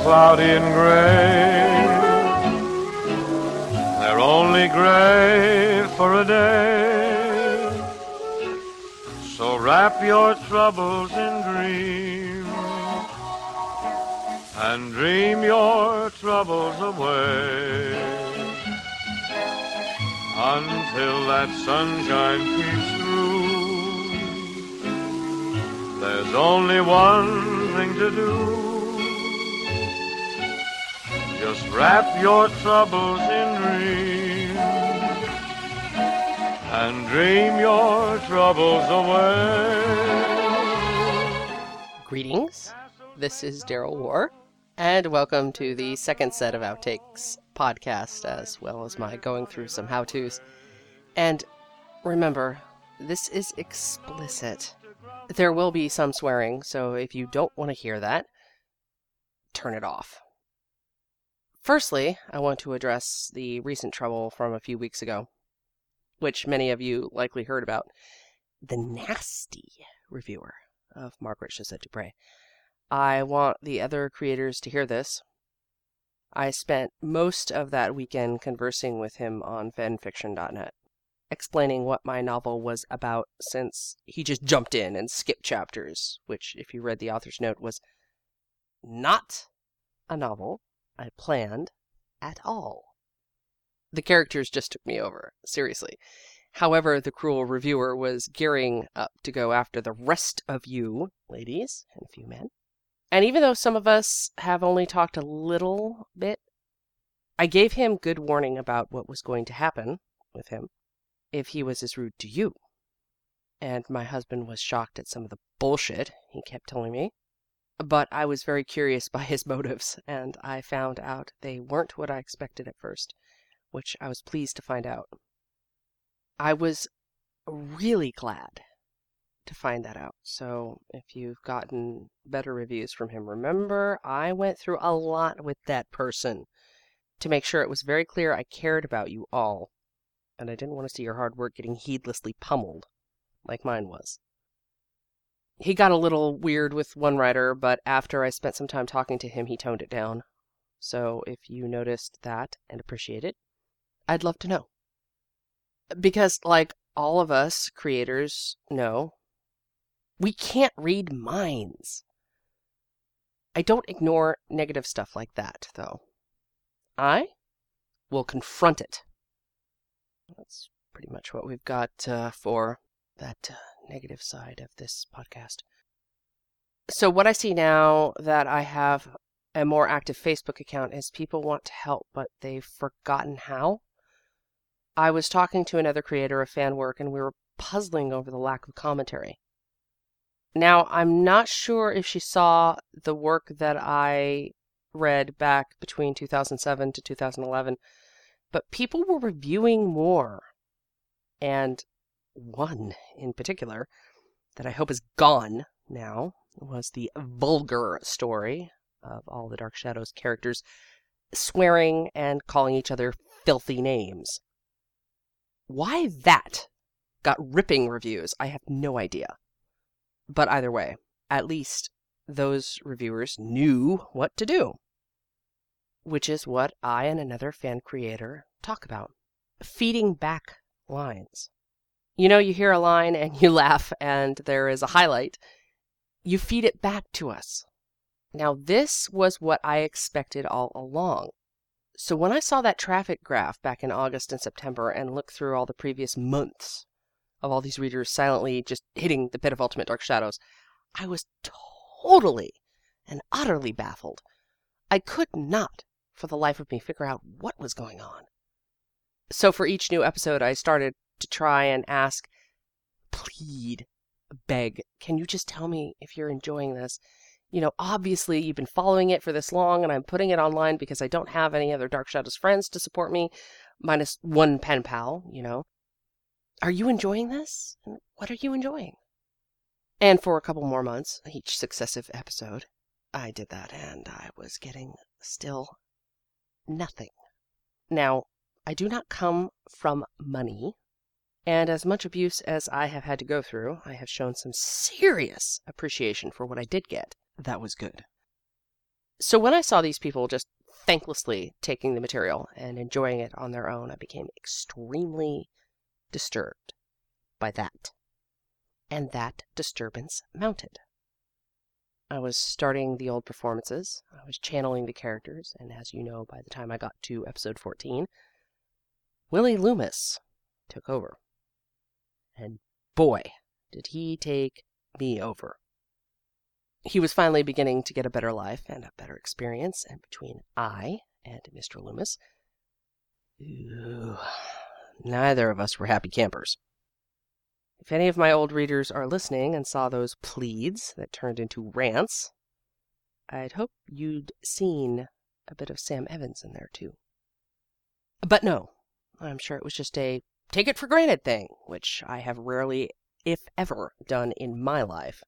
cloudy and gray. They're only gray for a day. So wrap your troubles in dreams and dream your troubles away until that sunshine peeks through. There's only one thing to do. Just wrap your troubles in dreams and dream your troubles away. Greetings, this is Daryl War, and welcome to the second set of Outtakes podcast, as well as my going through some how-tos. And remember, this is explicit. There will be some swearing, so if you don't want to hear that, turn it off. Firstly, I want to address the recent trouble from a few weeks ago, which many of you likely heard about. The nasty reviewer of Margaret Chaussette Dupre. I want the other creators to hear this. I spent most of that weekend conversing with him on fanfiction.net, explaining what my novel was about, since he just jumped in and skipped chapters, which, if you read the author's note, was not a novel I planned at all. The characters just took me over, seriously. However, the cruel reviewer was gearing up to go after the rest of you, ladies, and a few men. And even though some of us have only talked a little bit, I gave him good warning about what was going to happen with him if he was as rude to you. And my husband was shocked at some of the bullshit he kept telling me. But I was very curious by his motives, and I found out they weren't what I expected at first, which I was pleased to find out. I was really glad to find that out. So if you've gotten better reviews from him, remember I went through a lot with that person to make sure it was very clear I cared about you all, and I didn't want to see your hard work getting heedlessly pummeled like mine was. He got a little weird with one writer, but after I spent some time talking to him, he toned it down. So if you noticed that and appreciate it, I'd love to know. Because, like all of us creators know, we can't read minds. I don't ignore negative stuff like that, though. I will confront it. That's pretty much what we've got for that negative side of this podcast. So what I see now that I have a more active Facebook account is people want to help, but they've forgotten how. I was talking to another creator of fan work, and we were puzzling over the lack of commentary. Now, I'm not sure if she saw the work that I read back between 2007 to 2011, but people were reviewing more. And one in particular that I hope is gone now was the vulgar story of all the Dark Shadows characters swearing and calling each other filthy names. Why that got ripping reviews, I have no idea. But either way, at least those reviewers knew what to do. Which is what I and another fan creator talk about. Feeding back lines. You know, you hear a line and you laugh and there is a highlight. You feed it back to us. Now, this was what I expected all along. So when I saw that traffic graph back in August and September and looked through all the previous months of all these readers silently just hitting the pit of ultimate Dark Shadows, I was totally and utterly baffled. I could not, for the life of me, figure out what was going on. So for each new episode, I started to try and ask, plead, beg, can you just tell me if you're enjoying this? You know, obviously you've been following it for this long, and I'm putting it online because I don't have any other Dark Shadows friends to support me, minus one pen pal, you know. Are you enjoying this? And what are you enjoying? And for a couple more months, each successive episode, I did that, and I was getting still nothing. Now, I do not come from money, and as much abuse as I have had to go through, I have shown some serious appreciation for what I did get. That was good. So when I saw these people just thanklessly taking the material and enjoying it on their own, I became extremely disturbed by that. And that disturbance mounted. I was starting the old performances, I was channeling the characters, and as you know, by the time I got to episode 14, Willie Loomis took over. And boy, did he take me over. He was finally beginning to get a better life and a better experience, and between I and Mr. Loomis, neither of us were happy campers. If any of my old readers are listening and saw those pleads that turned into rants, I'd hope you'd seen a bit of Sam Evans in there too. But no, I'm sure it was just a take it for granted thing, which I have rarely, if ever, done in my life.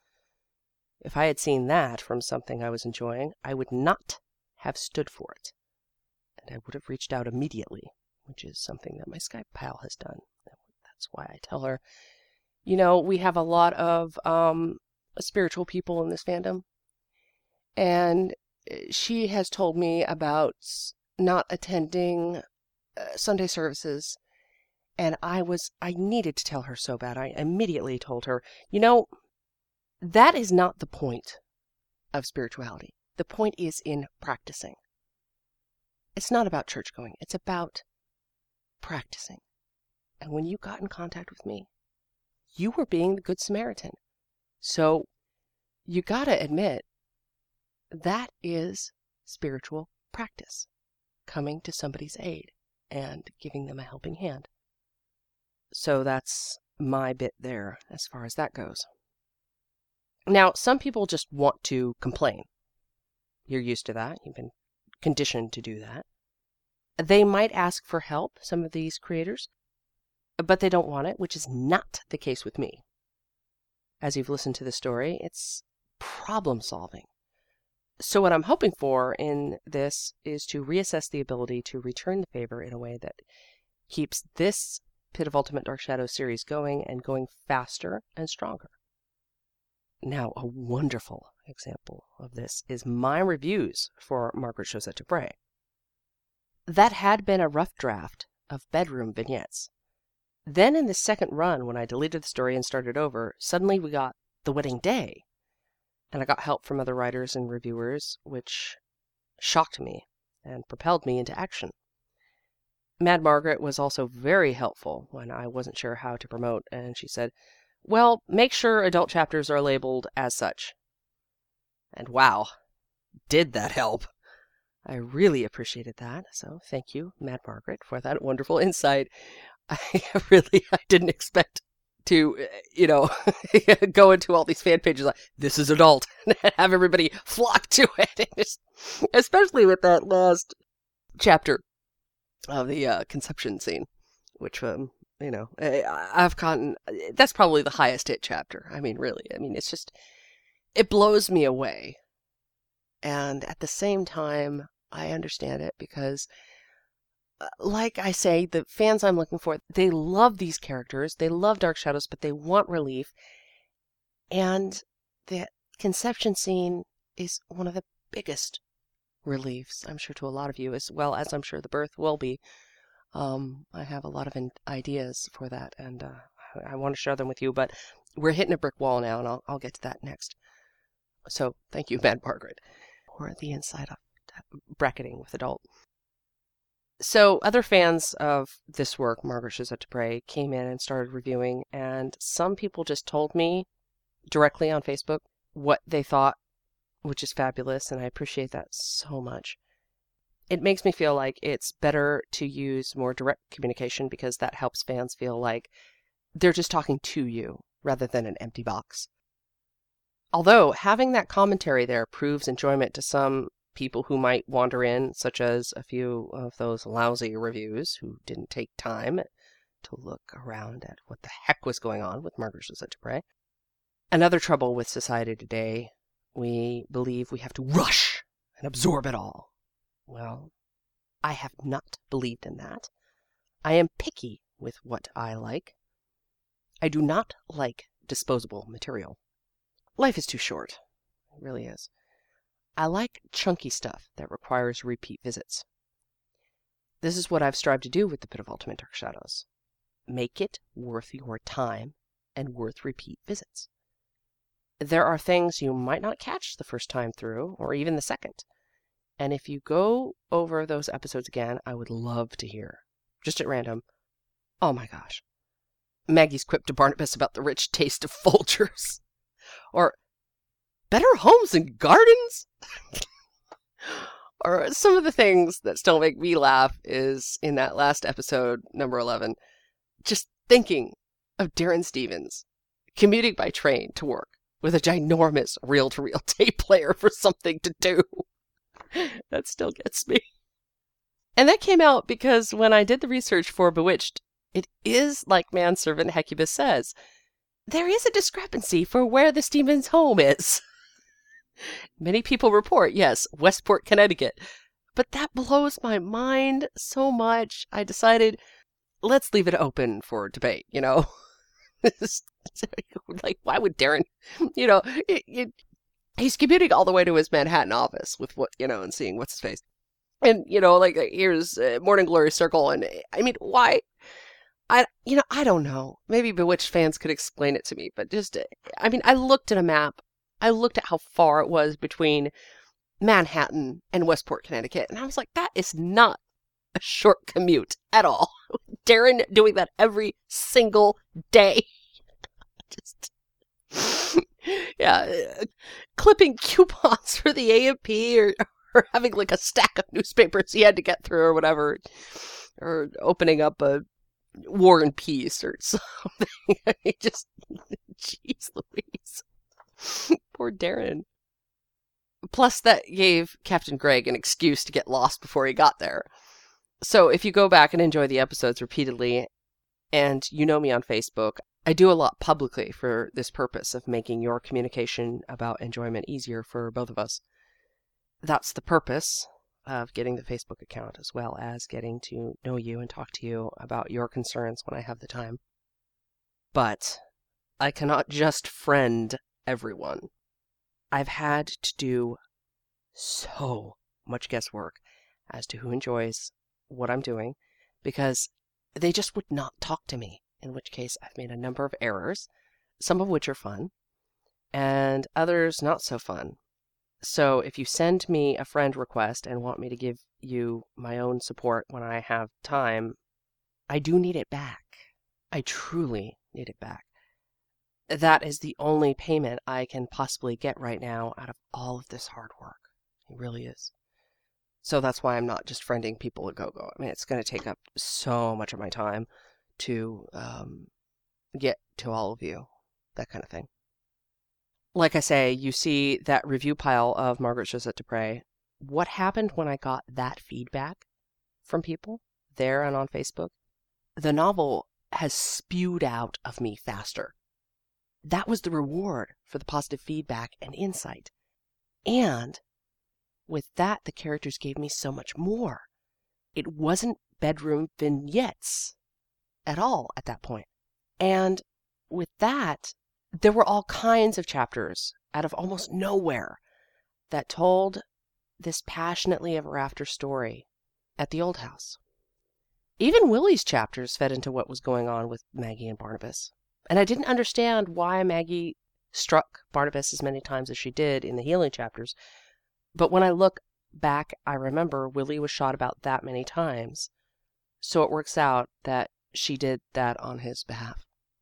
If I had seen that from something I was enjoying, I would not have stood for it. And I would have reached out immediately, which is something that my Skype pal has done. That's why I tell her, we have a lot of spiritual people in this fandom. And she has told me about not attending Sunday services. And I needed to tell her so bad. I immediately told her, that is not the point of spirituality. The point is in practicing. It's not about church going. It's about practicing. And when you got in contact with me, you were being the Good Samaritan. So you got to admit, that is spiritual practice. Coming to somebody's aid and giving them a helping hand. So that's my bit there as far as that goes. Now, some people just want to complain. You're used to that. You've been conditioned to do that. They might ask for help, some of these creators, but they don't want it, which is not the case with me. As you've listened to the story, it's problem solving. So what I'm hoping for in this is to reassess the ability to return the favor in a way that keeps this Pit of Ultimate Dark Shadows series going and going faster and stronger. Now, a wonderful example of this is my reviews for Margaret Chaussette Dupre. That had been a rough draft of bedroom vignettes. Then in the second run, when I deleted the story and started over, suddenly we got The Wedding Day. And I got help from other writers and reviewers, which shocked me and propelled me into action. Mad Margaret was also very helpful when I wasn't sure how to promote, and she said, well, make sure adult chapters are labeled as such. And wow, did that help? I really appreciated that, so thank you, Mad Margaret, for that wonderful insight. I didn't expect to, go into all these fan pages like, this is adult, and have everybody flock to it. Especially with that last chapter of the conception scene, which, I've gotten, that's probably the highest hit chapter. It's just, it blows me away. And at the same time, I understand it because, like I say, the fans I'm looking for, they love these characters. They love Dark Shadows, but they want relief. And the conception scene is one of the biggest reliefs, I'm sure, to a lot of you, as well as I'm sure the birth will be. I have a lot of ideas for that, and I want to share them with you, but we're hitting a brick wall now, and I'll get to that next. So thank you, Mad Margaret, for the insight of bracketing with adult. So other fans of this work, Margaret Chaussette Dupre, came in and started reviewing, and some people just told me directly on Facebook what they thought, which is fabulous, and I appreciate that so much. It makes me feel like it's better to use more direct communication because that helps fans feel like they're just talking to you rather than an empty box. Although having that commentary there proves enjoyment to some people who might wander in, such as a few of those lousy reviews who didn't take time to look around at what the heck was going on with Margaret Chaussette Dupre. Another trouble with society today, we believe we have to rush and absorb it all. Well, I have not believed in that. I am picky with what I like. I do not like disposable material. Life is too short. It really is. I like chunky stuff that requires repeat visits. This is what I've strived to do with the Pit of Ultimate Dark Shadows. Make it worth your time and worth repeat visits. There are things you might not catch the first time through, or even the second. And if you go over those episodes again, I would love to hear, just at random, oh my gosh, Maggie's quip to Barnabas about the rich taste of Folgers. Or, better homes and gardens? Or some of the things that still make me laugh is in that last episode, number 11, just thinking of Darren Stevens commuting by train to work with a ginormous reel-to-reel tape player for something to do. That still gets me. And that came out because when I did the research for Bewitched, it is like manservant Hecubus says. There is a discrepancy for where the Stevens home is. Many people report, yes, Westport, Connecticut. But that blows my mind so much. I decided, let's leave it open for debate, you know? Like, why would Darren, you know, he's commuting all the way to his Manhattan office with what, you know, and seeing what's his face. And, you know, like, here's Morning Glory Circle. And I mean, why? I don't know. Maybe Bewitched fans could explain it to me. But just, I mean, I looked at a map. I looked at how far it was between Manhattan and Westport, Connecticut. And I was like, that is not a short commute at all. Darren doing that every single day. Just, yeah, clipping coupons for the A&P or having like a stack of newspapers he had to get through or whatever. Or opening up a War and Peace or something. Just, jeez Louise. Poor Darren. Plus, that gave Captain Greg an excuse to get lost before he got there. So if you go back and enjoy the episodes repeatedly, and you know me on Facebook, I do a lot publicly for this purpose of making your communication about enjoyment easier for both of us. That's the purpose of getting the Facebook account, as well as getting to know you and talk to you about your concerns when I have the time. But I cannot just friend everyone. I've had to do so much guesswork as to who enjoys what I'm doing, because they just would not talk to me, in which case I've made a number of errors, some of which are fun, and others not so fun. So if you send me a friend request and want me to give you my own support when I have time, I do need it back. I truly need it back. That is the only payment I can possibly get right now out of all of this hard work. It really is. So that's why I'm not just friending people at GoGo. I mean, it's going to take up so much of my time to get to all of you, that kind of thing. Like I say, you see that review pile of Margaret Josette Dupre. What happened when I got that feedback from people there and on Facebook? The novel has spewed out of me faster. That was the reward for the positive feedback and insight. And with that, the characters gave me so much more. It wasn't bedroom vignettes at all at that point. And with that, there were all kinds of chapters out of almost nowhere that told this passionately ever after story at the old house. Even Willie's chapters fed into what was going on with Maggie and Barnabas. And I didn't understand why Maggie struck Barnabas as many times as she did in the healing chapters. But when I look back, I remember Willie was shot about that many times. So it works out that she did that on his behalf.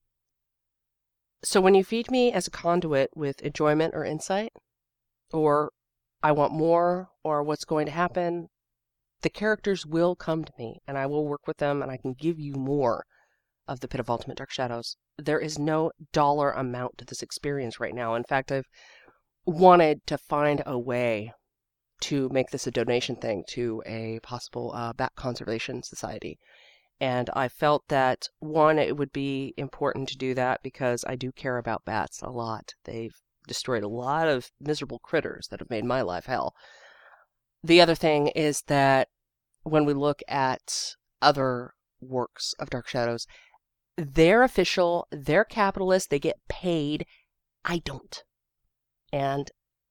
So when you feed me as a conduit with enjoyment or insight, or I want more, or what's going to happen, the characters will come to me, and I will work with them, and I can give you more of the Pit of Ultimate Dark Shadows. There is no dollar amount to this experience right now. In fact, I've wanted to find a way to make this a donation thing to a possible bat conservation society. And I felt that, one, it would be important to do that because I do care about bats a lot. They've destroyed a lot of miserable critters that have made my life hell. The other thing is that when we look at other works of Dark Shadows, they're official, they're capitalist, they get paid. I don't. And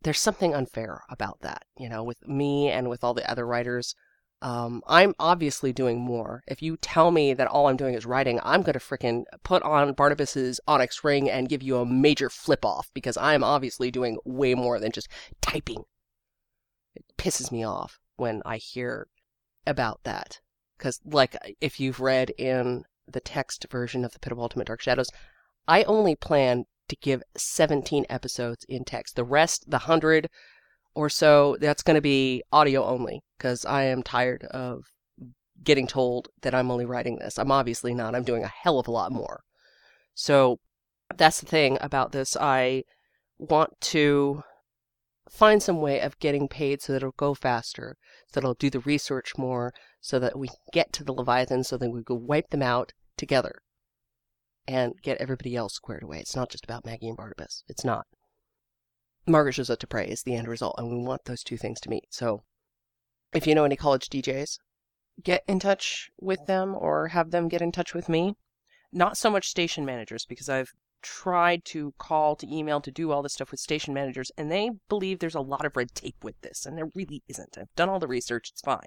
there's something unfair about that, with me and with all the other writers. I'm obviously doing more. If you tell me that all I'm doing is writing, I'm going to frickin' put on Barnabas's Onyx ring and give you a major flip off because I'm obviously doing way more than just typing. It pisses me off when I hear about that. Because, like, if you've read in the text version of The Pit of Ultimate Dark Shadows, I only plan to give 17 episodes in text. The rest, the 100 or so, that's going to be audio only because I am tired of getting told that I'm only writing this. I'm obviously not. I'm doing a hell of a lot more. So that's the thing about this. I want to find some way of getting paid so that it'll go faster, so that I'll do the research more, so that we can get to the Leviathans, so that we can wipe them out together and get everybody else squared away. It's not just about Maggie and Barnabas. It's not. Margaret Shows Up to Pray is the end result, and we want those two things to meet. So if you know any college DJs, get in touch with them or have them get in touch with me. Not so much station managers, because I've tried to call, to email, to do all this stuff with station managers, and they believe there's a lot of red tape with this, and there really isn't. I've done all the research. It's fine.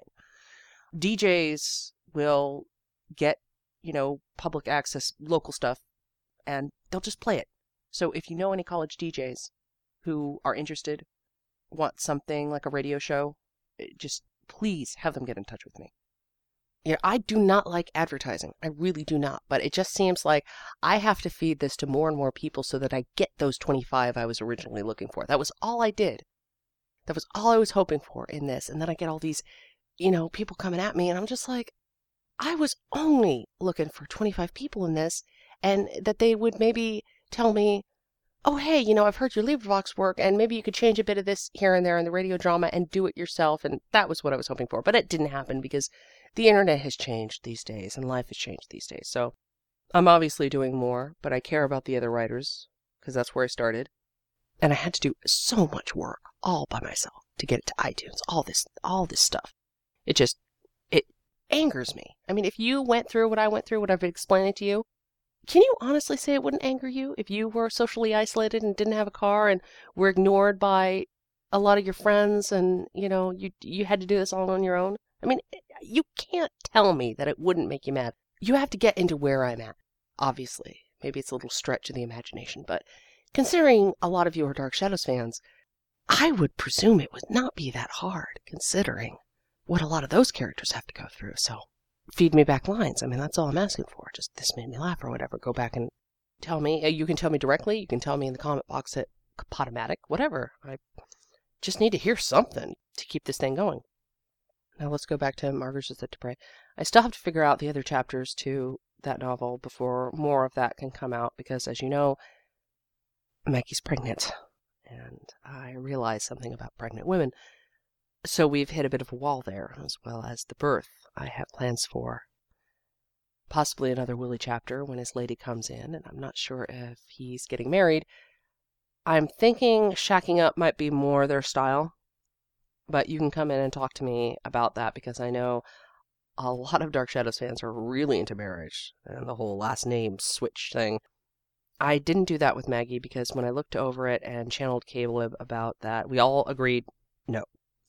DJs will get, public access, local stuff, and they'll just play it. So if you know any college DJs who are interested, want something like a radio show, just please have them get in touch with me. I do not like advertising. I really do not. But it just seems like I have to feed this to more and more people so that I get those 25 I was originally looking for. That was all I did. That was all I was hoping for in this. And then I get all these, people coming at me, and I'm just like, I was only looking for 25 people in this, and that they would maybe tell me, oh, hey, I've heard your LibriVox work, and maybe you could change a bit of this here and there in the radio drama and do it yourself. And that was what I was hoping for. But it didn't happen because the internet has changed these days and life has changed these days. So I'm obviously doing more, but I care about the other writers because that's where I started. And I had to do so much work all by myself to get it to iTunes, all this stuff. It angers me. I mean, if you went through what I went through, what I've explained to you, can you honestly say it wouldn't anger you if you were socially isolated and didn't have a car and were ignored by a lot of your friends and, you had to do this all on your own? I mean, you can't tell me that it wouldn't make you mad. You have to get into where I'm at, obviously. Maybe it's a little stretch of the imagination, but considering a lot of you are Dark Shadows fans, I would presume it would not be that hard, considering what a lot of those characters have to go through. So feed me back lines. I mean, that's all I'm asking for. Just this made me laugh or whatever. Go back and tell me. You can tell me directly. You can tell me in the comment box at Podomatic, whatever. I just need to hear something to keep this thing going. Now let's go back to Margaret Shows Up to Pray. I still have to figure out the other chapters to that novel before more of that can come out because, as you know, Maggie's pregnant. And I realize something about pregnant women. So we've hit a bit of a wall there, as well as the birth I have plans for. Possibly another Willie chapter when his lady comes in, and I'm not sure if he's getting married. I'm thinking shacking up might be more their style, but you can come in and talk to me about that because I know a lot of Dark Shadows fans are really into marriage and the whole last name switch thing. I didn't do that with Maggie because when I looked over it and channeled Caleb about that, we all agreed no.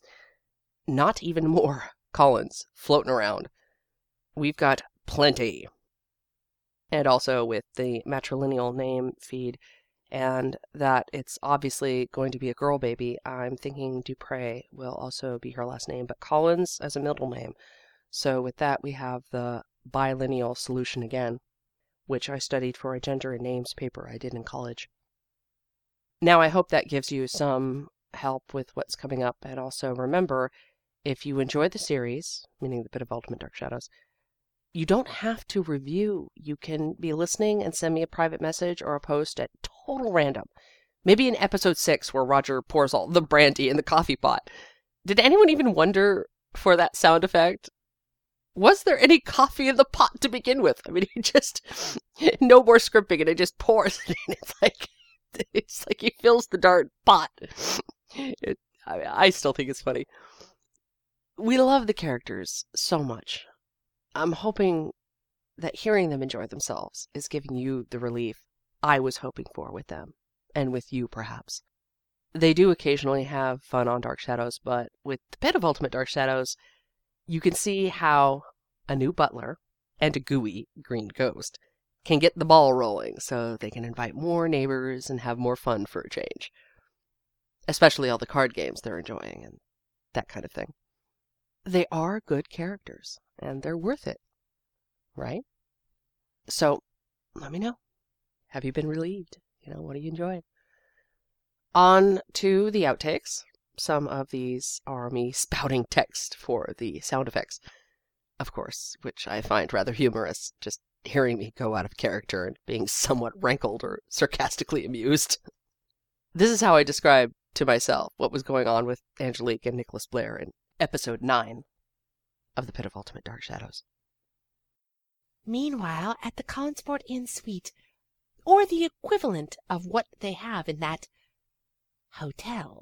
Not even more Collins floating around. We've got plenty. And also with the matrilineal name feed, and that it's obviously going to be a girl baby, I'm thinking Dupre will also be her last name, but Collins as a middle name. So with that, we have the bilineal solution again, which I studied for a gender and names paper I did in college. Now, I hope that gives you some help with what's coming up, and also remember, if you enjoyed the series, meaning The Pit of Ultimate Dark Shadows, you don't have to review. You can be listening and send me a private message or a post at total random. Maybe in episode 6 where Roger pours all the brandy in the coffee pot. Did anyone even wonder for that sound effect? Was there any coffee in the pot to begin with? I mean, he just, no more scripting and it just pours it in. It's like he fills the darn pot. I still think it's funny. We love the characters so much. I'm hoping that hearing them enjoy themselves is giving you the relief I was hoping for with them, and with you perhaps. They do occasionally have fun on Dark Shadows, but with the Pit of Ultimate Dark Shadows, you can see how a new butler and a gooey green ghost can get the ball rolling so they can invite more neighbors and have more fun for a change. Especially all the card games they're enjoying and that kind of thing. They are good characters, and they're worth it, right? So, let me know. Have you been relieved? What do you enjoy? On to the outtakes. Some of these are me spouting text for the sound effects, of course, which I find rather humorous, just hearing me go out of character and being somewhat rankled or sarcastically amused. This is how I describe to myself what was going on with Angelique and Nicholas Blair in episode 9 of The Pit of Ultimate Dark Shadows. Meanwhile, at the Consport Inn suite, or the equivalent of what they have in that hotel.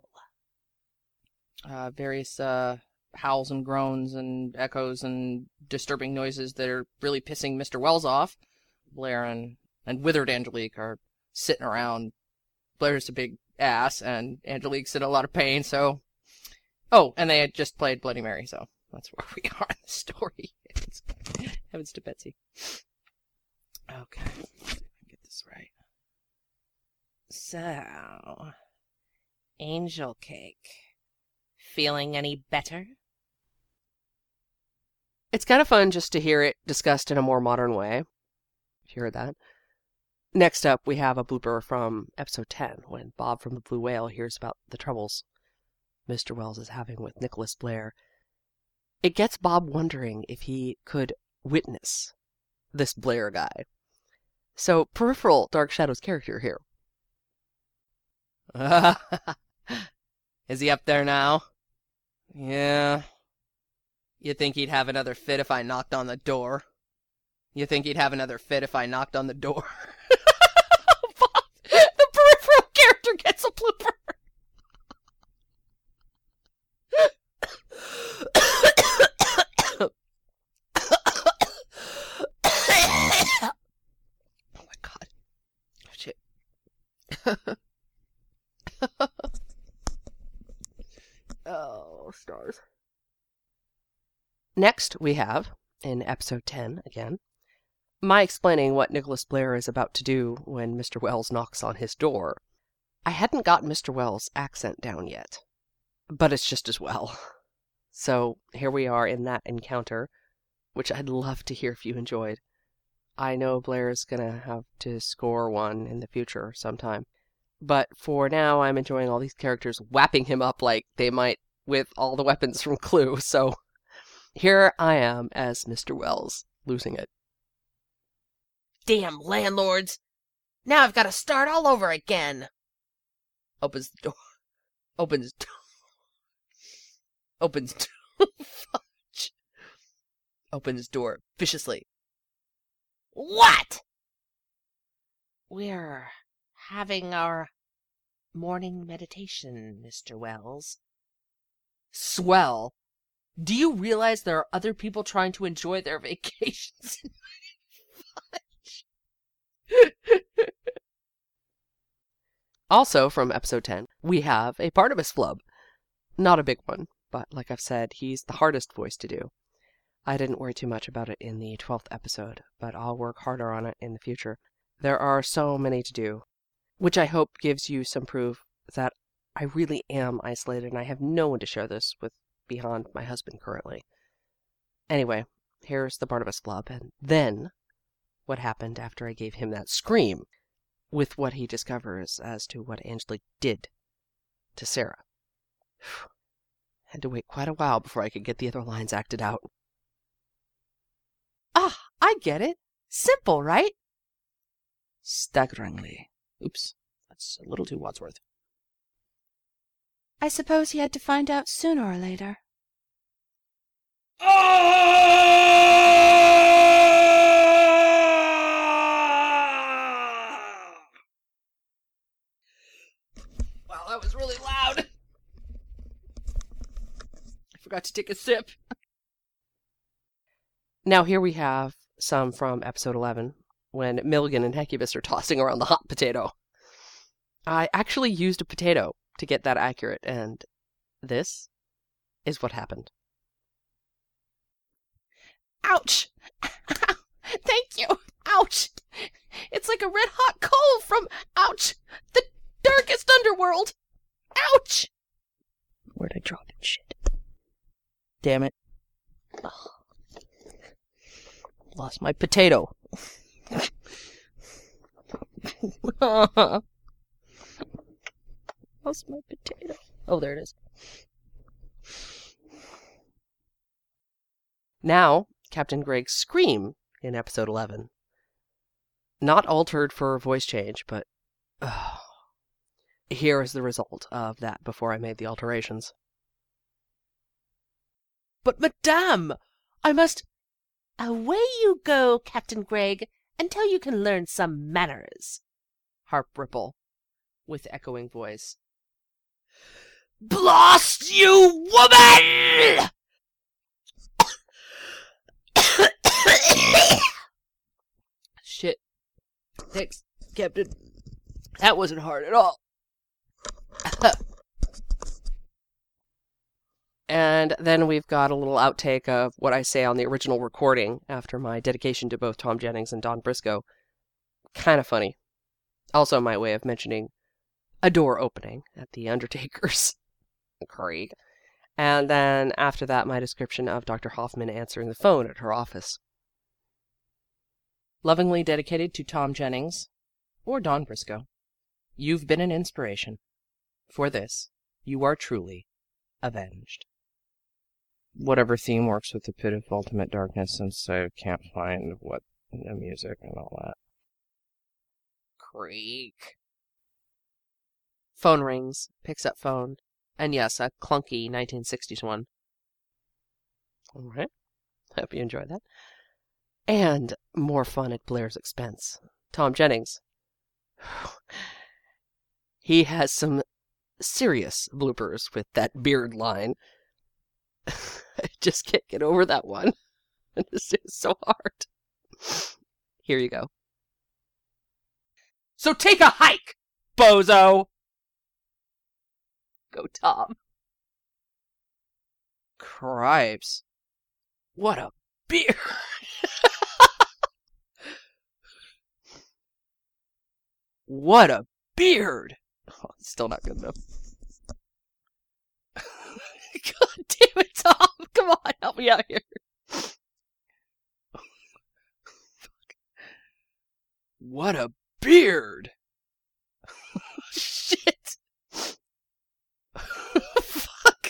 Various howls and groans and echoes and disturbing noises that are really pissing Mr. Wells off. Blair and withered Angelique are sitting around. Blair's a big ass, and Angelique's in a lot of pain, so... Oh, and they had just played Bloody Mary, so that's where we are in the story. Heavens to Betsy. Okay, let's see if I can get this right. So, Angel Cake. Feeling any better? It's kind of fun just to hear it discussed in a more modern way, if you heard that. Next up, we have a blooper from episode 10, when Bob from the Blue Whale hears about the troubles Mr. Wells is having with Nicholas Blair. It gets Bob wondering if he could witness this Blair guy. So, peripheral Dark Shadows character here. Is he up there now? Yeah. You think he'd have another fit if I knocked on the door? You think he'd have another fit if I knocked on the door? Bob, the peripheral character gets a blooper. Oh my god. Shit. Oh, stars. Next, we have, in episode 10 again, my explaining what Nicholas Blair is about to do when Mr. Wells knocks on his door. I hadn't got Mr. Wells' accent down yet, but it's just as well. So here we are in that encounter, which I'd love to hear if you enjoyed. I know Blair's gonna have to score one in the future sometime. But for now, I'm enjoying all these characters whapping him up like they might with all the weapons from Clue, so here I am as Mr. Wells, losing it. Damn landlords! Now I've got to start all over again! Opens the door. Opens door. Opens door. Fudge. Opens door viciously. What? We're having our morning meditation, Mr. Wells. Swell. Do you realize there are other people trying to enjoy their vacations? Also, from episode 10, we have a Barnabas flub. Not a big one, but like I've said, he's the hardest voice to do. I didn't worry too much about it in the 12th episode, but I'll work harder on it in the future. There are so many to do, which I hope gives you some proof that I really am isolated and I have no one to share this with beyond my husband currently. Anyway, here's the Barnabas flub, and then what happened after I gave him that scream, with what he discovers as to what Angelique did to Sarah. Had to wait quite a while before I could get the other lines acted out. Ah, I get it. Simple, right? Staggeringly. Oops, that's a little too Wadsworth. I suppose he had to find out sooner or later. Wow, that was really loud. I forgot to take a sip. Now here we have some from episode 11, when Milligan and Hecubus are tossing around the hot potato. I actually used a potato to get that accurate, and this is what happened. Ouch! Thank you! Ouch! It's like a red-hot coal from, ouch, the darkest underworld! Ouch! Where'd I drop it? Shit. Damn it. Ugh. Lost my potato. Lost my potato. Oh, there it is. Now, Captain Greg's scream in episode 11. Not altered for a voice change, but here is the result of that before I made the alterations. But, madame, I must... Away you go, Captain Gregg, until you can learn some manners. Harp Ripple, with echoing voice. Blast you, woman! Shit. Thanks, Captain. That wasn't hard at all. And then we've got a little outtake of what I say on the original recording after my dedication to both Tom Jennings and Don Briscoe. Kind of funny. Also my way of mentioning a door opening at the Undertaker's Craig. And then after that, my description of Dr. Hoffman answering the phone at her office. Lovingly dedicated to Tom Jennings, or Don Briscoe. You've been an inspiration. For this, you are truly avenged. Whatever theme works with the Pit of Ultimate Darkness, since I can't find what the music and all that. Creak. Phone rings, picks up phone, and yes, a clunky 1960s one. All right. Hope you enjoyed that. And more fun at Blair's expense. Tom Jennings. He has some serious bloopers with that beard line. I just can't get over that one. This is so hard. Here you go. So take a hike, bozo! Go, Tom. Cripes. What a beard! What a beard! Oh, it's still not good enough. God damn it, Tom! Come on, help me out here. What a beard! Shit! Fuck!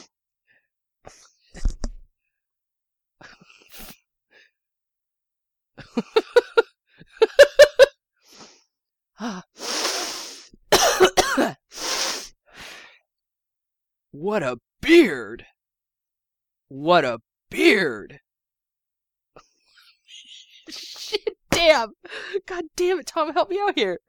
What a beard! What a beard! Shit, damn! God damn it, Tom, help me out here!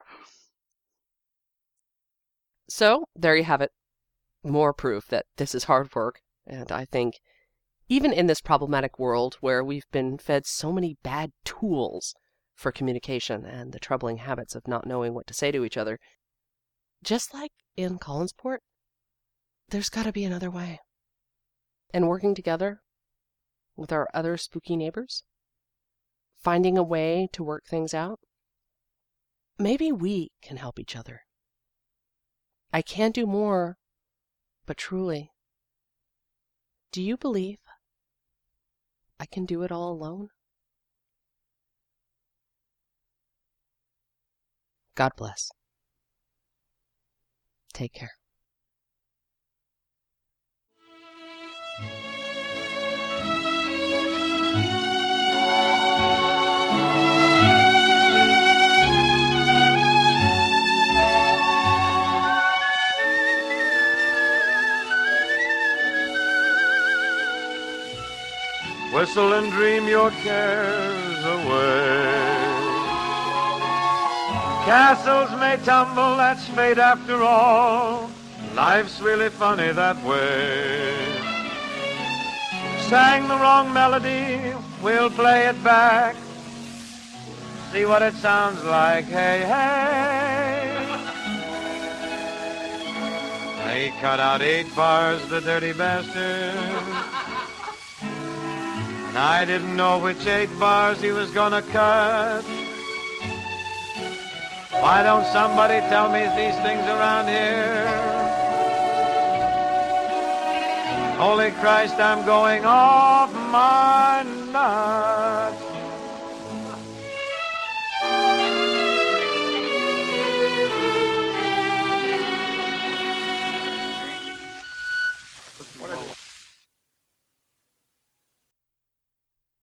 So, there you have it. More proof that this is hard work, and I think even in this problematic world where we've been fed so many bad tools for communication and the troubling habits of not knowing what to say to each other, just like in Collinsport, there's got to be another way. And working together with our other spooky neighbors, finding a way to work things out, maybe we can help each other. I can't do more, but truly, do you believe I can do it all alone? God bless. Take care. Whistle and dream your cares away. Castles may tumble, that's fate after all. Life's really funny that way. Sang the wrong melody, we'll play it back. See what it sounds like, hey, hey. He cut out 8 bars, the dirty bastard. And I didn't know which 8 bars he was gonna cut. Why don't somebody tell me these things around here? Holy Christ, I'm going off my nut.